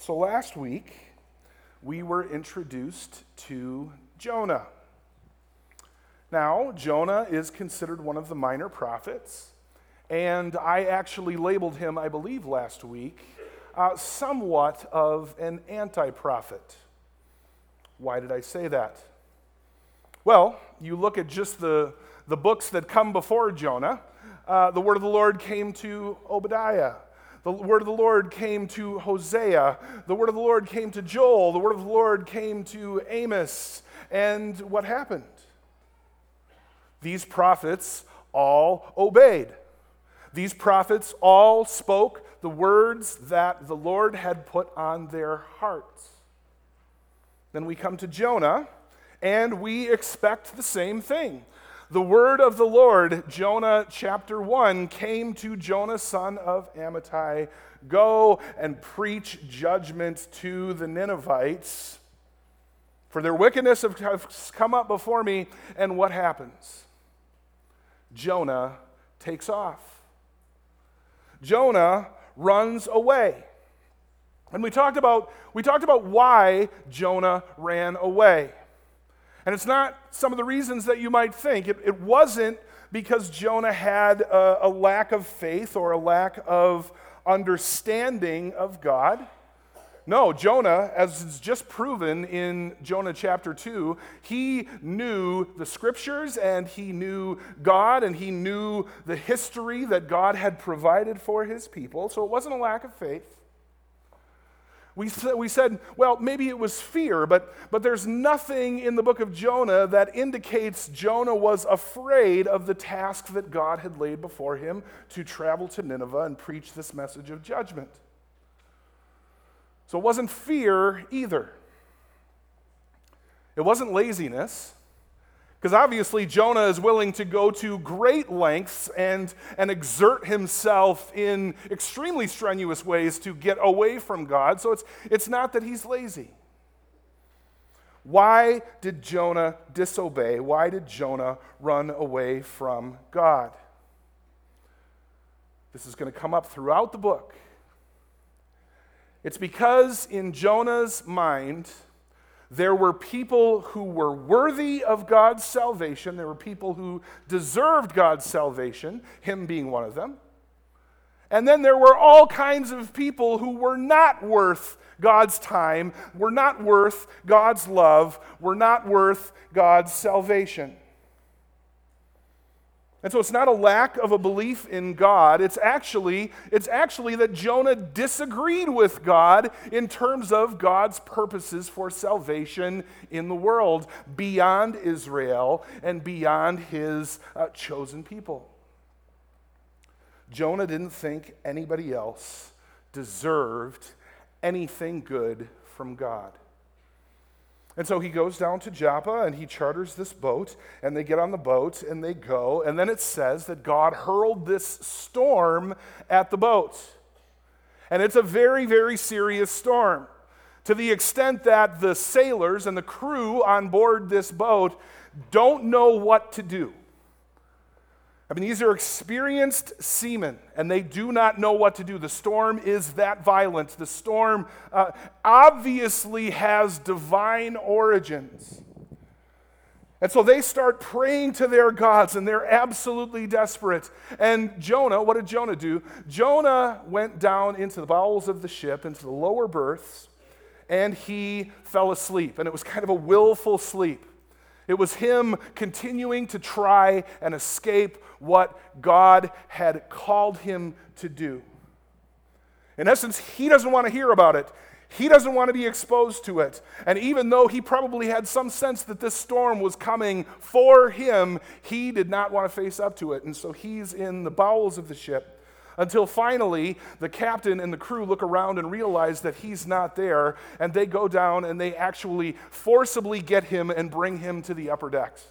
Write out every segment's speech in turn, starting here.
So last week, we were introduced to Jonah. Now, Jonah is considered one of the minor prophets, and I actually labeled him, I believe last week, somewhat of an anti-prophet. Why did I say that? Well, you look at just the books that come before Jonah. The word of the Lord came to Obadiah. The word of the Lord came to Hosea. The word of the Lord came to Joel. The word of the Lord came to Amos. And what happened? These prophets all obeyed. These prophets all spoke the words that the Lord had put on their hearts. Then we come to Jonah, and we expect the same thing. The word of the Lord, Jonah chapter 1, came to Jonah, son of Amittai. Go and preach judgment to the Ninevites, for their wickedness has come up before me. And what happens? Jonah takes off. Jonah runs away. And we talked about why Jonah ran away. And it's not some of the reasons that you might think. It wasn't because Jonah had a lack of faith or a lack of understanding of God. No, Jonah, as is just proven in Jonah chapter 2, he knew the scriptures and he knew God and he knew the history that God had provided for his people. So it wasn't a lack of faith. We said, well, maybe it was fear, but there's nothing in the book of Jonah that indicates Jonah was afraid of the task that God had laid before him to travel to Nineveh and preach this message of judgment. So it wasn't fear either. It wasn't laziness, because obviously Jonah is willing to go to great lengths and exert himself in extremely strenuous ways to get away from God. So it's not that he's lazy. Why did Jonah disobey? Why did Jonah run away from God? This is going to come up throughout the book. It's because in Jonah's mind, there were people who were worthy of God's salvation. There were people who deserved God's salvation, him being one of them. And then there were all kinds of people who were not worth God's time, were not worth God's love, were not worth God's salvation. And so it's not a lack of a belief in God. It's actually that Jonah disagreed with God in terms of God's purposes for salvation in the world beyond Israel and beyond his chosen people. Jonah didn't think anybody else deserved anything good from God. And so he goes down to Joppa and he charters this boat, and they get on the boat and they go, and then it says that God hurled this storm at the boat. And it's a very, very serious storm, to the extent that the sailors and the crew on board this boat don't know what to do. I mean, these are experienced seamen, and they do not know what to do. The storm is that violent. The storm obviously has divine origins. And so they start praying to their gods, and they're absolutely desperate. And Jonah, what did Jonah do? Jonah went down into the bowels of the ship, into the lower berths, and he fell asleep. And it was kind of a willful sleep. It was him continuing to try and escape what God had called him to do. In essence, he doesn't want to hear about it. He doesn't want to be exposed to it. And even though he probably had some sense that this storm was coming for him, he did not want to face up to it. And so he's in the bowels of the ship until finally the captain and the crew look around and realize that he's not there, and they go down and they actually forcibly get him and bring him to the upper decks.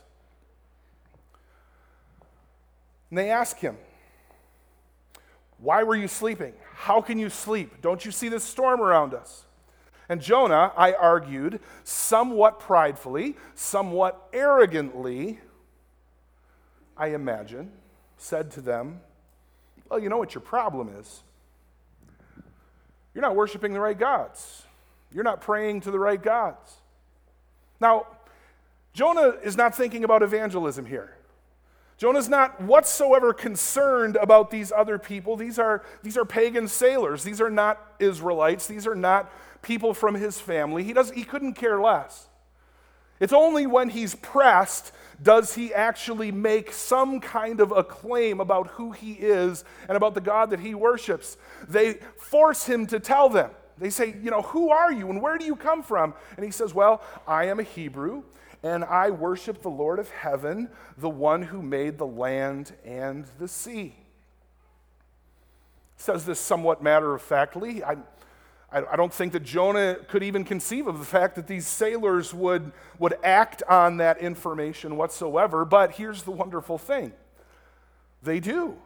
And they ask him, "Why were you sleeping? How can you sleep? Don't you see this storm around us?" And Jonah, I argued, somewhat pridefully, somewhat arrogantly, I imagine, said to them, "Well, you know what your problem is? You're not worshiping the right gods. You're not praying to the right gods. Now, Jonah is not thinking about evangelism here. Jonah's not whatsoever concerned about these other people. These are pagan sailors. These are not Israelites. These are not people from his family. He couldn't care less. It's only when he's pressed does he actually make some kind of a claim about who he is and about the God that he worships. They force him to tell them. They say, who are you and where do you come from? And he says, well, I am a Hebrew and I worship the Lord of heaven, the one who made the land and the sea. He says this somewhat matter-of-factly. I don't think that Jonah could even conceive of the fact that these sailors would act on that information whatsoever, but here's the wonderful thing. They do.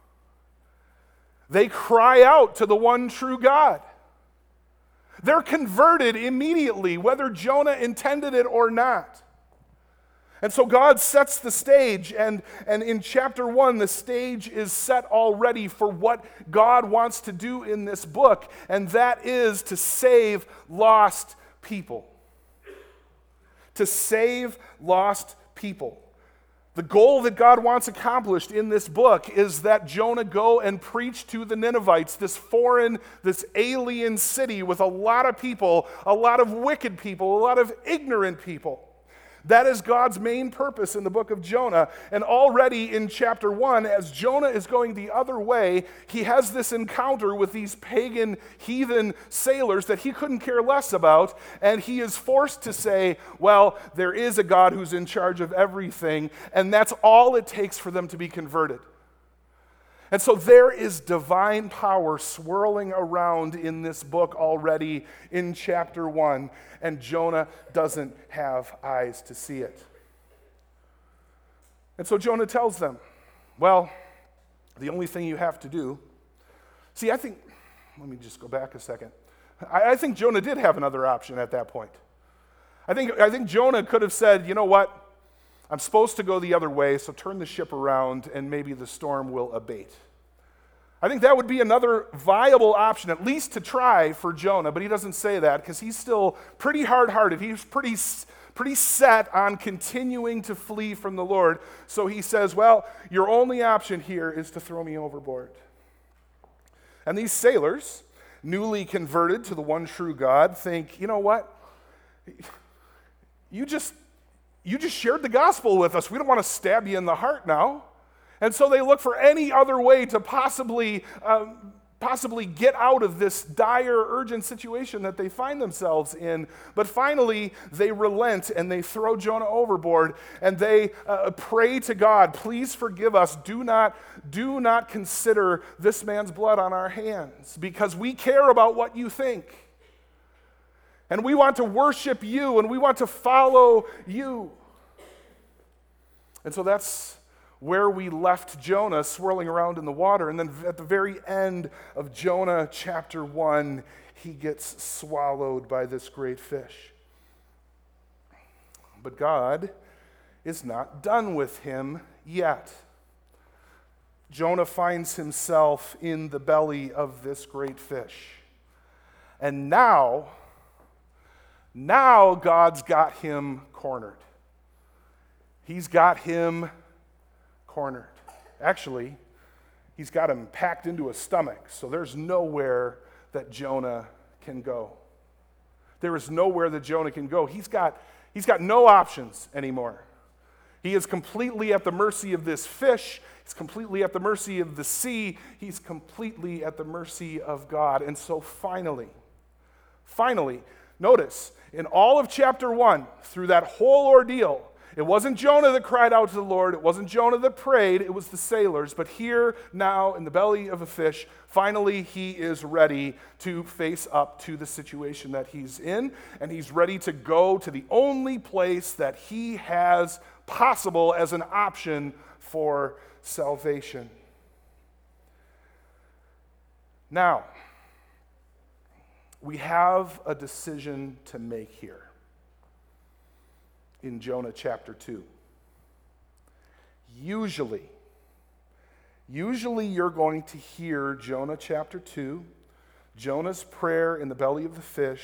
They cry out to the one true God. They're converted immediately, whether Jonah intended it or not. And so God sets the stage, and in chapter 1, the stage is set already for what God wants to do in this book, and that is to save lost people. To save lost people. The goal that God wants accomplished in this book is that Jonah go and preach to the Ninevites, this foreign, this alien city with a lot of people, a lot of wicked people, a lot of ignorant people. That is God's main purpose in the book of Jonah. And already in chapter 1, as Jonah is going the other way, he has this encounter with these pagan, heathen sailors that he couldn't care less about. And he is forced to say, well, there is a God who's in charge of everything. And that's all it takes for them to be converted. And so there is divine power swirling around in this book already in chapter 1, and Jonah doesn't have eyes to see it. And so Jonah tells them, well, the only thing you have to do, let me just go back a second. I think Jonah did have another option at that point. I think Jonah could have said, you know what? I'm supposed to go the other way, so turn the ship around and maybe the storm will abate. I think that would be another viable option, at least to try for Jonah, but he doesn't say that because he's still pretty hard-hearted. He's pretty set on continuing to flee from the Lord. So he says, well, your only option here is to throw me overboard. And these sailors, newly converted to the one true God, think, you know what? You just shared the gospel with us. We don't want to stab you in the heart now. And so they look for any other way to possibly get out of this dire, urgent situation that they find themselves in. But finally, they relent and they throw Jonah overboard and they pray to God, please forgive us. Do not consider this man's blood on our hands because we care about what you think. And we want to worship you and we want to follow you. And so that's where we left Jonah swirling around in the water. And then at the very end of Jonah chapter 1, he gets swallowed by this great fish. But God is not done with him yet. Jonah finds himself in the belly of this great fish. And now God's got him cornered. He's got him cornered. Actually, he's got him packed into his stomach, so there's nowhere that Jonah can go. There is nowhere that Jonah can go. He's got no options anymore. He is completely at the mercy of this fish. He's completely at the mercy of the sea. He's completely at the mercy of God. And so finally, notice, in all of chapter 1, through that whole ordeal, it wasn't Jonah that cried out to the Lord. It wasn't Jonah that prayed. It was the sailors. But here, now, in the belly of a fish, finally he is ready to face up to the situation that he's in. And he's ready to go to the only place that he has possible as an option for salvation. Now, we have a decision to make here. In Jonah chapter 2. Usually you're going to hear Jonah chapter 2, Jonah's prayer in the belly of the fish,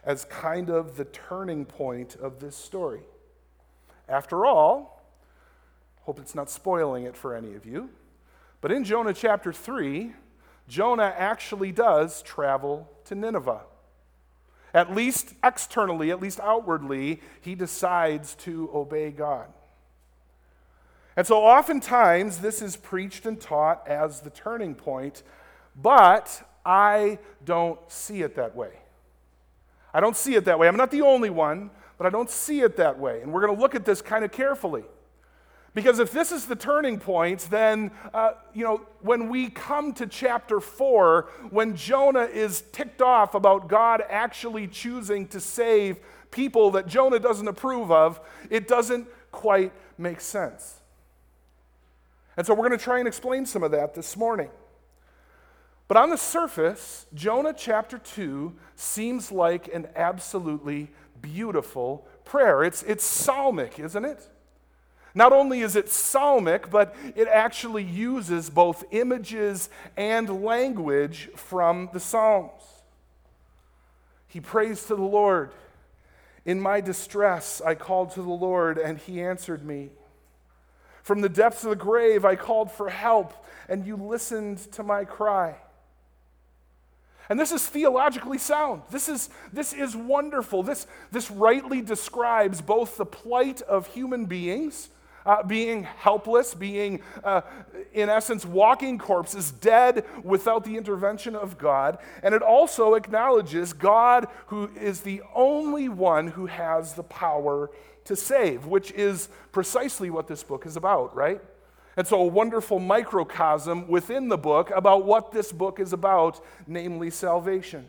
as kind of the turning point of this story. After all, hope it's not spoiling it for any of you, but in Jonah chapter 3, Jonah actually does travel to Nineveh. At least externally, at least outwardly, he decides to obey God. And so oftentimes this is preached and taught as the turning point, but I don't see it that way. I don't see it that way. I'm not the only one, but I don't see it that way. And we're going to look at this kind of carefully. Because if this is the turning point, then, when we come to chapter 4, when Jonah is ticked off about God actually choosing to save people that Jonah doesn't approve of, it doesn't quite make sense. And so we're going to try and explain some of that this morning. But on the surface, Jonah chapter 2 seems like an absolutely beautiful prayer. It's psalmic, isn't it? Not only is it psalmic, but it actually uses both images and language from the Psalms. He prays to the Lord. In my distress, I called to the Lord, and he answered me. From the depths of the grave, I called for help, and you listened to my cry. And this is theologically sound. This is wonderful. This rightly describes both the plight of human beings, being helpless, being, in essence, walking corpses, dead without the intervention of God. And it also acknowledges God, who is the only one who has the power to save, which is precisely what this book is about, right? And so a wonderful microcosm within the book about what this book is about, namely salvation.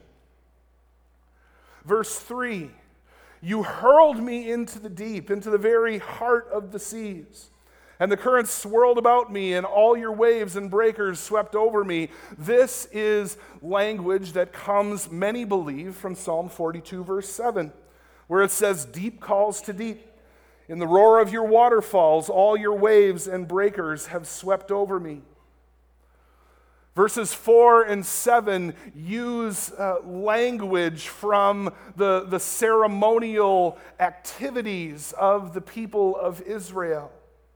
Verse 3, you hurled me into the deep, into the very heart of the seas. And the currents swirled about me, and all your waves and breakers swept over me. This is language that comes, many believe, from Psalm 42, verse 7, where it says, deep calls to deep. In the roar of your waterfalls, all your waves and breakers have swept over me. Verses 4 and 7 use language from the ceremonial activities of the people of Israel.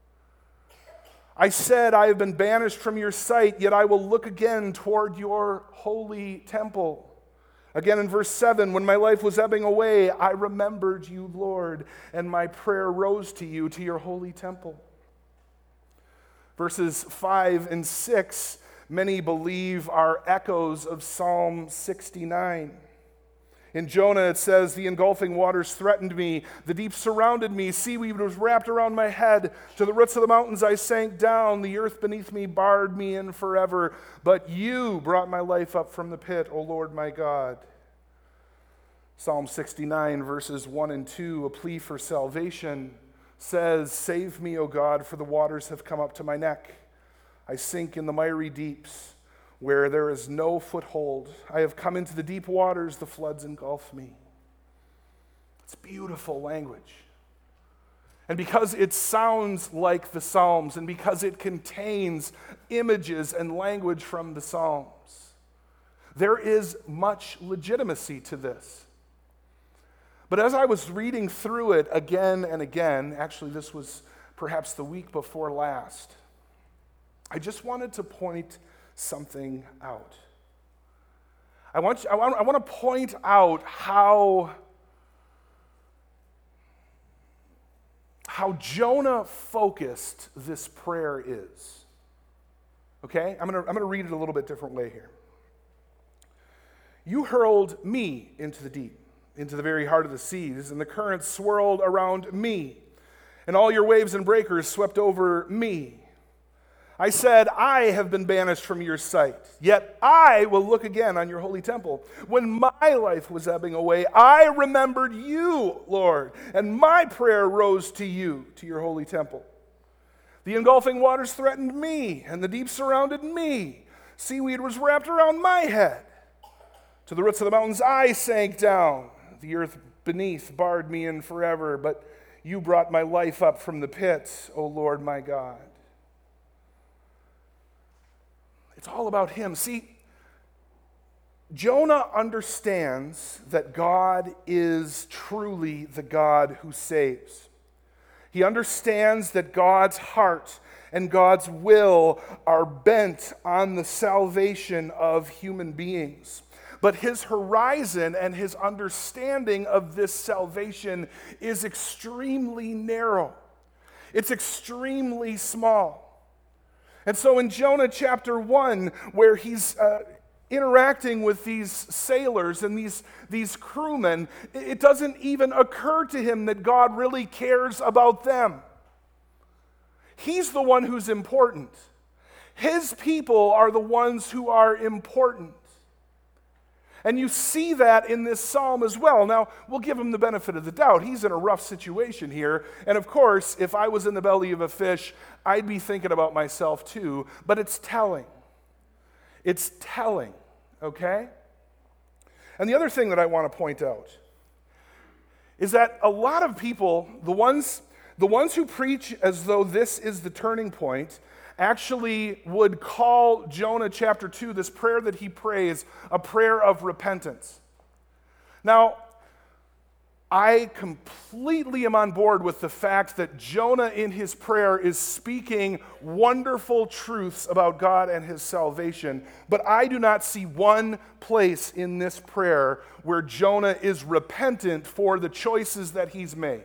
I said, I have been banished from your sight, yet I will look again toward your holy temple. Again in verse 7, when my life was ebbing away, I remembered you, Lord, and my prayer rose to you, to your holy temple. Verses 5 and 6, many believe are echoes of Psalm 69. In Jonah it says, the engulfing waters threatened me, the deep surrounded me, seaweed was wrapped around my head, to the roots of the mountains I sank down, the earth beneath me barred me in forever, but you brought my life up from the pit, O Lord my God. Psalm 69 verses 1 and 2, a plea for salvation, says, save me, O God, for the waters have come up to my neck. I sink in the miry deeps, where there is no foothold. I have come into the deep waters, the floods engulf me. It's beautiful language. And because it sounds like the Psalms, and because it contains images and language from the Psalms, there is much legitimacy to this. But as I was reading through it again and again, actually this was perhaps the week before last, I just wanted to point something out. I want to point out how Jonah focused this prayer is. Okay? I'm going to read it a little bit different way here. You hurled me into the deep, into the very heart of the seas, and the currents swirled around me, and all your waves and breakers swept over me. I said, I have been banished from your sight, yet I will look again on your holy temple. When my life was ebbing away, I remembered you, Lord, and my prayer rose to you, to your holy temple. The engulfing waters threatened me, and the deep surrounded me. Seaweed was wrapped around my head. To the roots of the mountains I sank down. The earth beneath barred me in forever, but you brought my life up from the pit, O Lord my God. It's all about him. See, Jonah understands that God is truly the God who saves. He understands that God's heart and God's will are bent on the salvation of human beings. But his horizon and his understanding of this salvation is extremely narrow. It's extremely small. And so in Jonah chapter 1, where he's interacting with these sailors and these crewmen, it doesn't even occur to him that God really cares about them. He's the one who's important. His people are the ones who are important. And you see that in this psalm as well. Now, we'll give him the benefit of the doubt. He's in a rough situation here. And of course, if I was in the belly of a fish, I'd be thinking about myself too. But it's telling. It's telling, okay? And the other thing that I want to point out is that a lot of people, the ones who preach as though this is the turning point, actually would call Jonah chapter 2, this prayer that he prays, a prayer of repentance. Now, I completely am on board with the fact that Jonah in his prayer is speaking wonderful truths about God and his salvation, but I do not see one place in this prayer where Jonah is repentant for the choices that he's made.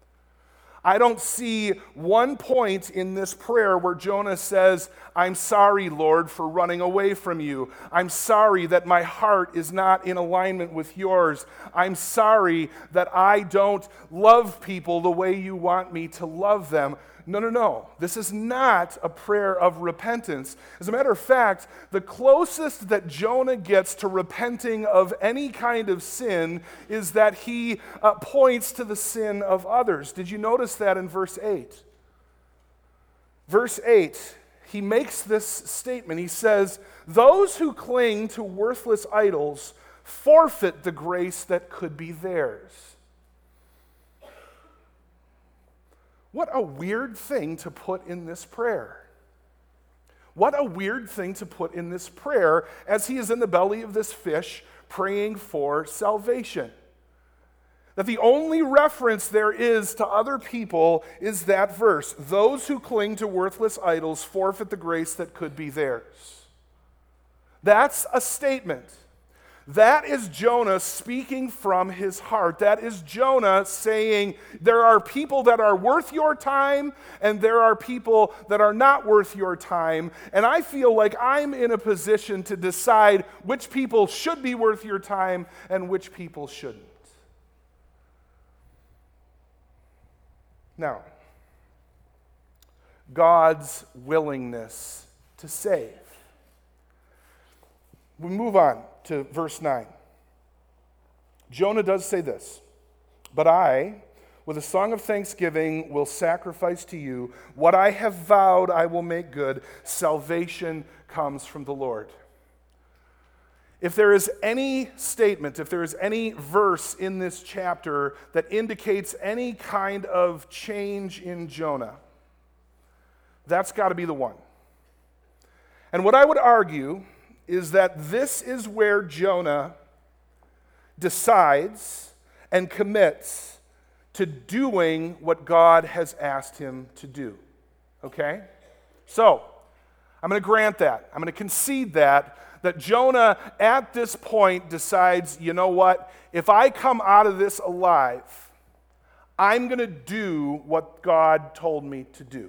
I don't see one point in this prayer where Jonah says, I'm sorry, Lord, for running away from you. I'm sorry that my heart is not in alignment with yours. I'm sorry that I don't love people the way you want me to love them. No. This is not a prayer of repentance. As a matter of fact, the closest that Jonah gets to repenting of any kind of sin is that he points to the sin of others. Did you notice that in verse 8? Verse 8, he makes this statement. He says, "Those who cling to worthless idols forfeit the grace that could be theirs." What a weird thing to put in this prayer. What a weird thing to put in this prayer as he is in the belly of this fish praying for salvation. That the only reference there is to other people is that verse. Those who cling to worthless idols forfeit the grace that could be theirs. That's a statement. That is Jonah speaking from his heart. That is Jonah saying, there are people that are worth your time, and there are people that are not worth your time. And I feel like I'm in a position to decide which people should be worth your time and which people shouldn't. Now, God's willingness to save. We move on to verse 9. Jonah does say this, "But I, with a song of thanksgiving, will sacrifice to you. What I have vowed I will make good. Salvation comes from the Lord." If there is any statement, if there is any verse in this chapter that indicates any kind of change in Jonah, that's got to be the one. And what I would argue is that this is where Jonah decides and commits to doing what God has asked him to do. Okay? So, I'm going to grant that. I'm going to concede that Jonah at this point decides, you know what? If I come out of this alive, I'm going to do what God told me to do.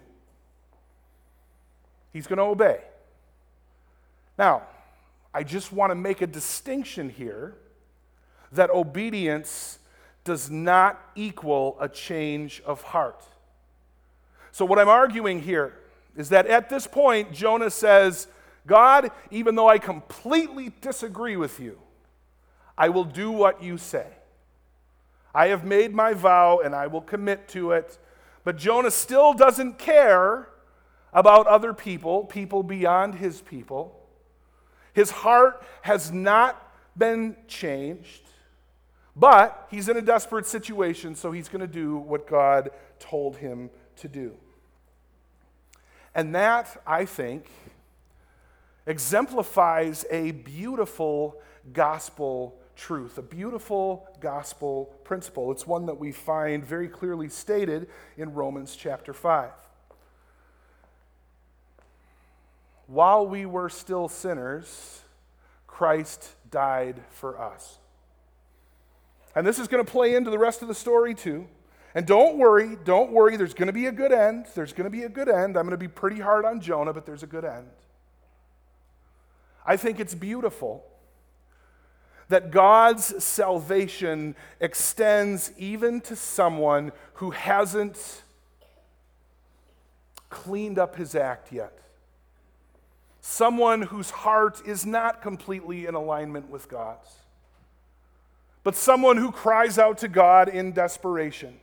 He's going to obey. Now, I just want to make a distinction here that obedience does not equal a change of heart. So what I'm arguing here is that at this point, Jonah says, God, even though I completely disagree with you, I will do what you say. I have made my vow and I will commit to it. But Jonah still doesn't care about other people, people beyond his people. His heart has not been changed, but he's in a desperate situation, so he's going to do what God told him to do. And that, I think, exemplifies a beautiful gospel truth, a beautiful gospel principle. It's one that we find very clearly stated in Romans chapter 5. While we were still sinners, Christ died for us. And this is going to play into the rest of the story too. And don't worry, there's going to be a good end. There's going to be a good end. I'm going to be pretty hard on Jonah, but there's a good end. I think it's beautiful that God's salvation extends even to someone who hasn't cleaned up his act yet. Someone whose heart is not completely in alignment with God's, but someone who cries out to God in desperation.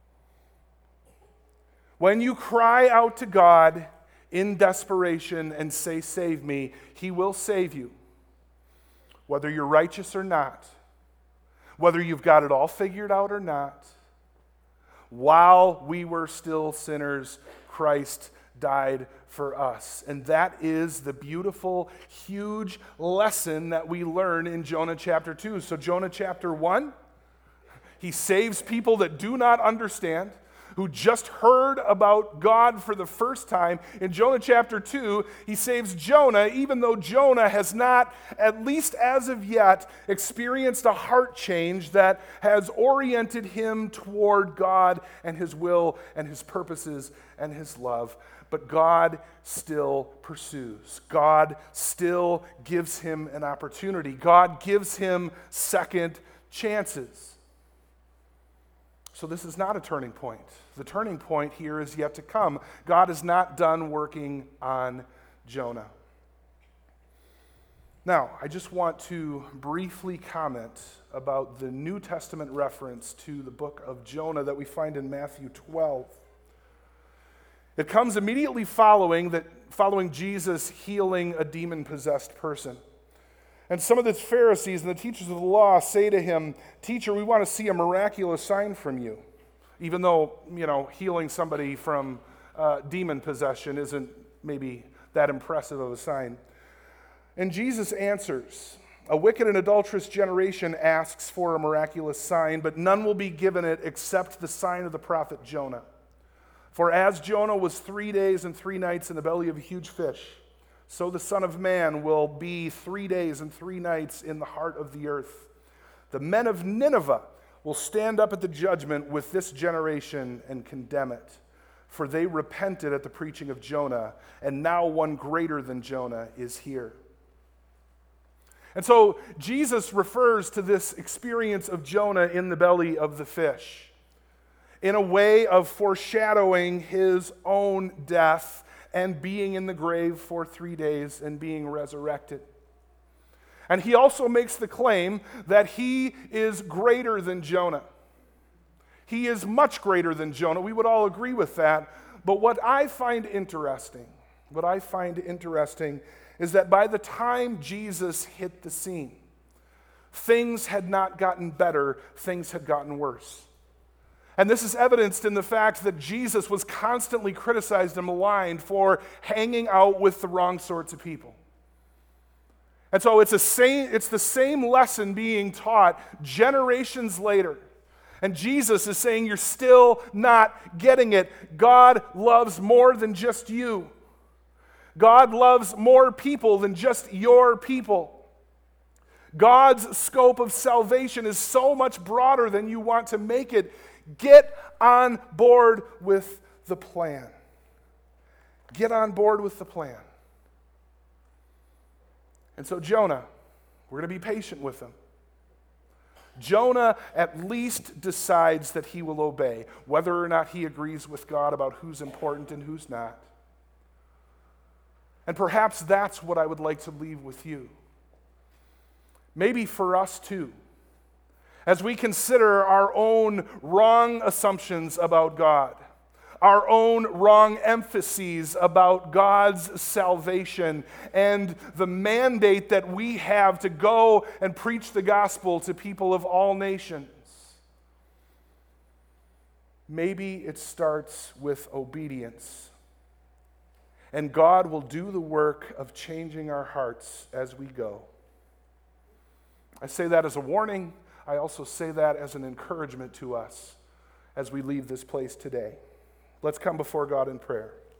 When you cry out to God in desperation and say, "Save me," He will save you. Whether you're righteous or not, whether you've got it all figured out or not, while we were still sinners, Christ died for us. And that is the beautiful, huge lesson that we learn in Jonah chapter 2. So Jonah chapter 1, he saves people that do not understand, who just heard about God for the first time. In Jonah chapter 2, he saves Jonah, even though Jonah has not, at least as of yet, experienced a heart change that has oriented him toward God and His will and His purposes and His love. But God still pursues. God still gives him an opportunity. God gives him second chances. So this is not a turning point. The turning point here is yet to come. God is not done working on Jonah. Now, I just want to briefly comment about the New Testament reference to the book of Jonah that we find in Matthew 12. It comes immediately following Jesus healing a demon-possessed person. And some of the Pharisees and the teachers of the law say to him, "Teacher, we want to see a miraculous sign from you." Even though, healing somebody from demon possession isn't maybe that impressive of a sign. And Jesus answers, "A wicked and adulterous generation asks for a miraculous sign, but none will be given it except the sign of the prophet Jonah. For as Jonah was 3 days and 3 nights in the belly of a huge fish, so the Son of Man will be 3 days and 3 nights in the heart of the earth. The men of Nineveh will stand up at the judgment with this generation and condemn it. For they repented at the preaching of Jonah, and now one greater than Jonah is here." And so Jesus refers to this experience of Jonah in the belly of the fish in a way of foreshadowing his own death and being in the grave for 3 days and being resurrected. And he also makes the claim that he is greater than Jonah. He is much greater than Jonah. We would all agree with that. But what I find interesting is that by the time Jesus hit the scene, things had not gotten better, things had gotten worse. And this is evidenced in the fact that Jesus was constantly criticized and maligned for hanging out with the wrong sorts of people. And so it's the same lesson being taught generations later. And Jesus is saying, you're still not getting it. God loves more than just you. God loves more people than just your people. God's scope of salvation is so much broader than you want to make it. Get on board with the plan. Get on board with the plan. And so Jonah, we're going to be patient with him. Jonah at least decides that he will obey, whether or not he agrees with God about who's important and who's not. And perhaps that's what I would like to leave with you. Maybe for us too, as we consider our own wrong assumptions about God, our own wrong emphases about God's salvation, and the mandate that we have to go and preach the gospel to people of all nations. Maybe it starts with obedience, and God will do the work of changing our hearts as we go. I say that as a warning. I also say that as an encouragement to us as we leave this place today. Let's come before God in prayer.